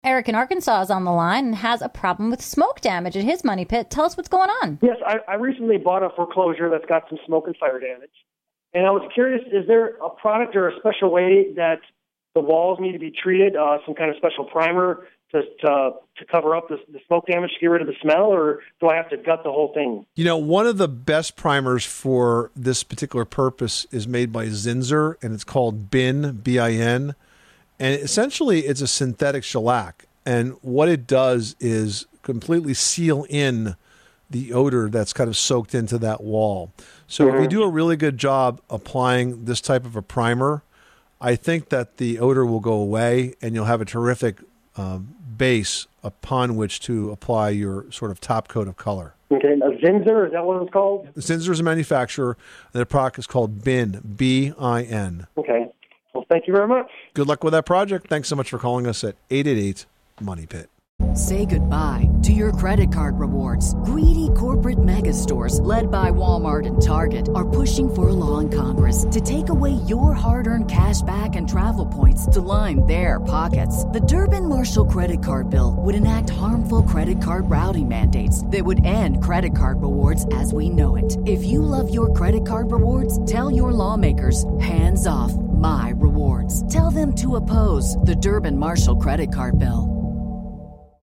Eric in Arkansas is on the line and has a problem with smoke damage at his money pit. Tell us what's going on. Yes, I recently bought a foreclosure that's got some smoke and fire damage. And I was curious, is there a product or a special way that the walls need to be treated, some kind of special primer to cover up the smoke damage to get rid of the smell, or do I have to gut the whole thing? You know, one of the best primers for this particular purpose is made by Zinsser, and it's called BIN, B-I-N. And essentially, it's a synthetic shellac. And what it does is completely seal in the odor that's kind of soaked into that wall. So if you do a really good job applying this type of a primer, I think that the odor will go away and you'll have a terrific base upon which to apply your sort of top coat of color. Okay, Zinsser, is that what it's called? Zinsser is a manufacturer, and the product is called BIN, B-I-N. Okay. Well, thank you very much. Good luck with that project. Thanks so much for calling us at 888-MONEY-PIT. Say goodbye to your credit card rewards. Greedy corporate mega stores, led by Walmart and Target, are pushing for a law in Congress to take away your hard-earned cash back and travel points to line their pockets. The Durbin-Marshall credit card bill would enact harmful credit card routing mandates that would end credit card rewards as we know it. If you love your credit card rewards, tell your lawmakers, hands off my rewards. Tell them to oppose the Durbin-Marshall credit card bill.